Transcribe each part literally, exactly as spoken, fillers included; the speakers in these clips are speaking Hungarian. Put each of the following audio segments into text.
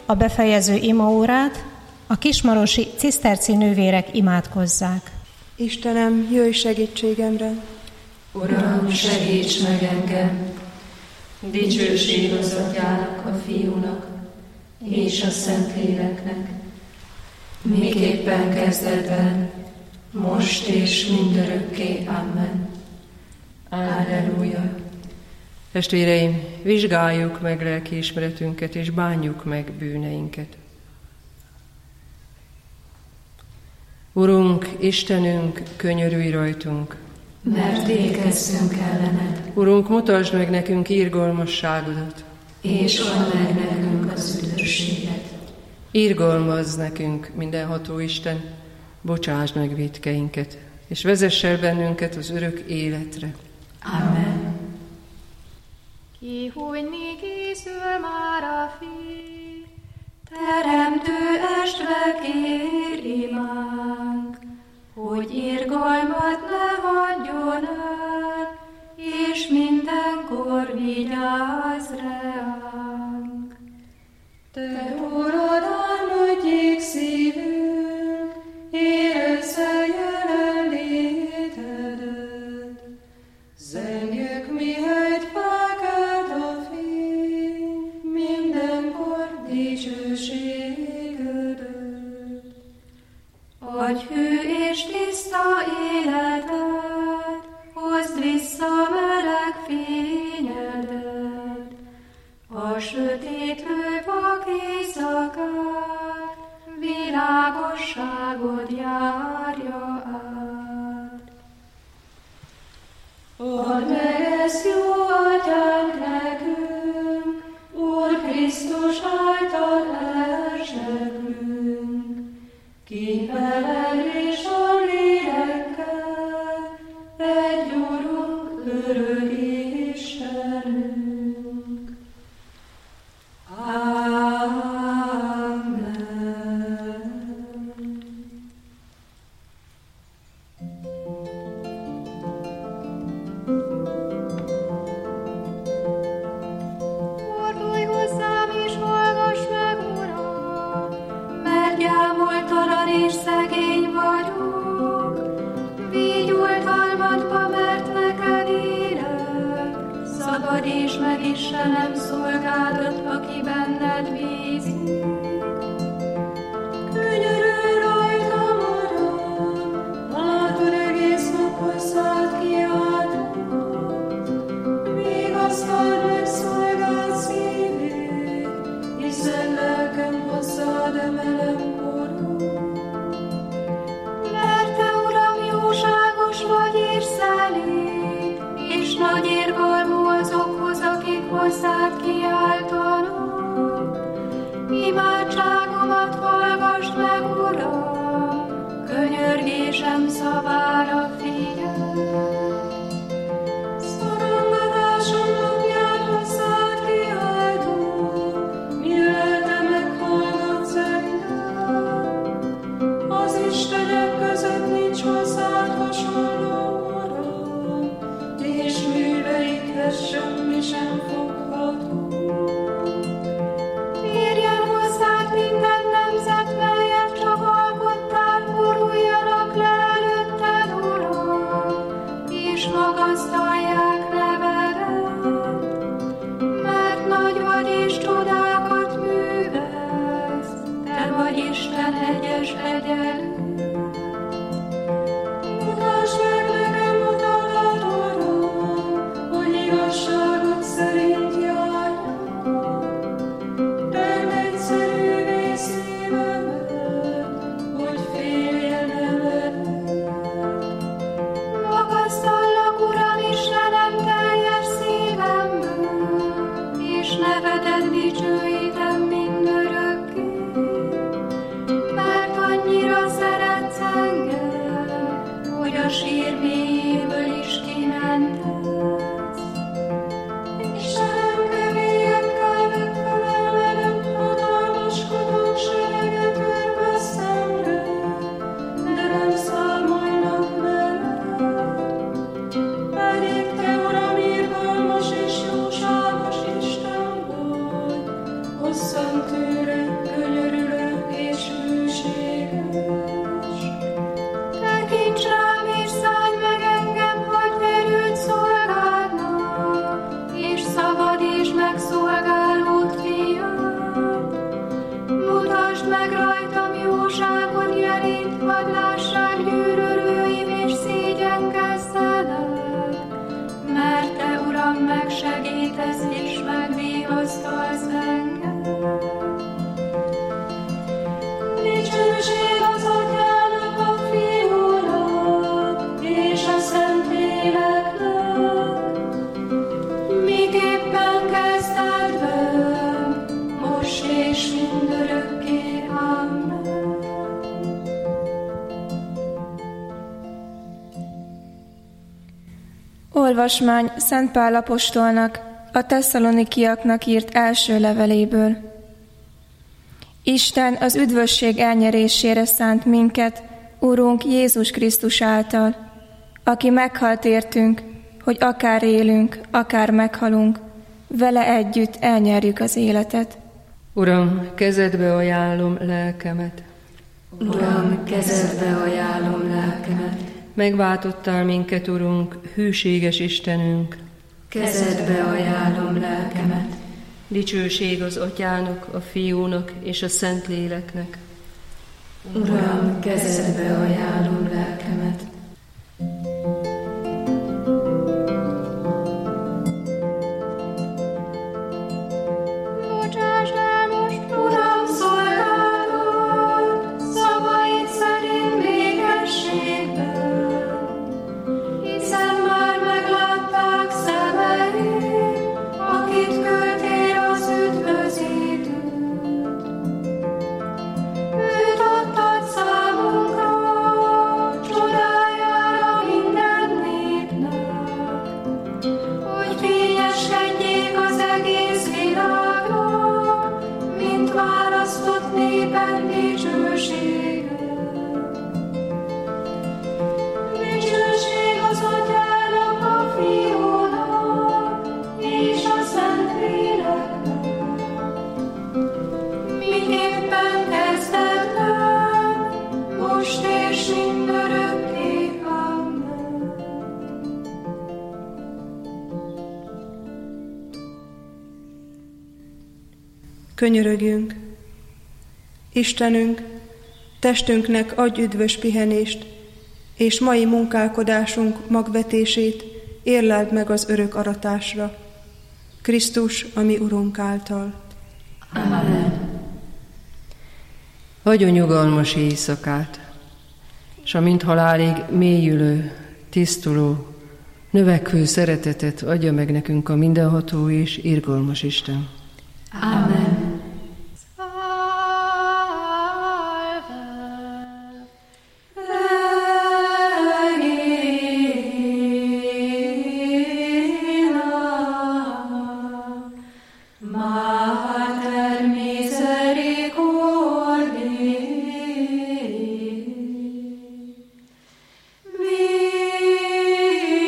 a befejező imaórát a kismarosi ciszterci nővérek imádkozzák. Istenem, jöjj segítségemre! Uram, segíts meg engem! Dicsőség az Atyának, a Fiúnak és a Szentléleknek, miképpen kezdetben, most és mindörökké. Amen. Alleluja. Testvéreim, vizsgáljuk meg lelkiismeretünket, és bánjuk meg bűneinket. Urunk, Istenünk, könyörülj rajtunk, mert végezzünk ellened. Urunk, mutasd meg nekünk irgalmasságodat, és add meg nekünk az üdvösséget. Irgalmazz nekünk, mindenható Isten, bocsásd meg vétkeinket, és vezess el bennünket az örök életre. Amen. Kihújni készül már a fény, Teremtő estve kér imánk, hogy irgalmat ne hagyjon el, és mindenkor vigyázz ránk. Te, Urad, álmodjék szívünk, érezze jelenlétedet. Zengjük, mihelyt felkelt a fény, mindenkor dicsőségedet. Adj hű és tiszta életet, hozd vissza meleg fényedet, a sötétlő vak éjszakát, világosságod járja át. Add meg ezt, jó Atyánk, nekünk, Úr Krisztus által elzsegünk, ki veled és a lélekkel, egy Urunk, örök Istenünk. Amen. fordulj hozzám és hallgass meg, Uram, Mert gyámoltalan és szegény vagyok, végy oltalmadba, mert neked élek. Szabadíts meg, Istenem, szolgádat, aki benned bízik. Könyörülj rajtam, Uram, látod, egész nap hozzád kiáltok. Vigasztald meg szolgád szívét, hiszen lelkem hozzád emelem korod. Mert te, Uram, jóságos vagy és szelíd, és nagy irgalmú azokhoz, akik hozzád kiáltanak. Imádságomat hallgass meg, Uram, könyörgésem szavára figyelj. Szorongatásom napján hozzád kiáltok, mire te meghallgatsz engem. Az Istenek között nincs hozzád hasonló, Uram, és műveidhez semmi sem fogható. Érjen hozzád minden nemzet, melyet csak alkottál, boruljanak le előtted, Uram, és magasztalják nevedet. Mert nagy vagy és csodákat művelsz, te vagy Isten egyes egyenlő. Mutasd meg nekem utadat, Uram, hogy igazságod szerint járjak. Tedd egyszerűvé szívemet, hogy féljen eledni. Magasztallak, Uram, Istenem, teljes szívemből, és nevedet dicsőítem mindörökké. Mert annyira szeretsz engem, hogy a sír mélyéből is kimentesz. Istenem, keményekkel megfelelnem, hatalmaskodom, sereget örve szemre, de nem számolnak veled. Pedig te, Uram, irgalmas és jóságos Isten vagy, hosszan tűrő, Olvasmány Szent Pál apostolnak, a tesszalonikiaknak írt első leveléből. Isten az üdvösség elnyerésére szánt minket, Urunk Jézus Krisztus által, aki meghalt értünk, hogy akár élünk, akár meghalunk, vele együtt elnyerjük az életet. Uram, kezedbe ajánlom lelkemet. Uram, kezedbe ajánlom lelkemet. Megváltottál minket, Urunk, hűséges Istenünk. Kezedbe ajánlom lelkemet. Dicsőség az Atyának, a Fiúnak és a Szentléleknek. Uram, kezedbe ajánlom lelkemet. Bocsásd el most, Uram, szolgálatot, szavaid szerint békességben, hiszen már meglátták szemeid, akit küldtél az üdvözítőt. Őt adtad számunkra, csodájára minden népnek, hogy fényeskedjék az egész világnak, mint választott népen dicsősége. Dicsőség az Atyának, a Fiúnak és a Szentléleknek, miképpen kezdetben, most és mindörökké. Amen. Könyörögjünk. Istenünk, testünknek adj üdvös pihenést, és mai munkálkodásunk magvetését érleld meg az örök aratásra. Krisztus, a mi Urunk által. Amen. Adjon nyugalmas éjszakát, s amint halálig mélyülő, tisztuló, növekvő szeretetet adja meg nekünk a mindenható és irgalmas Isten. Amen.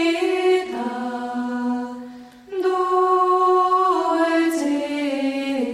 Dulce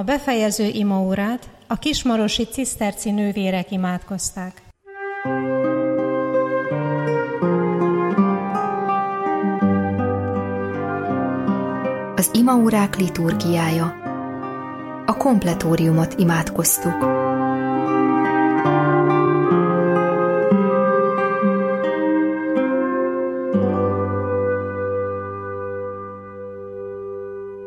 A befejező imaórát a kismarosi ciszterci nővérek imádkozták. Az imaórák liturgiája. A kompletóriumot imádkoztuk.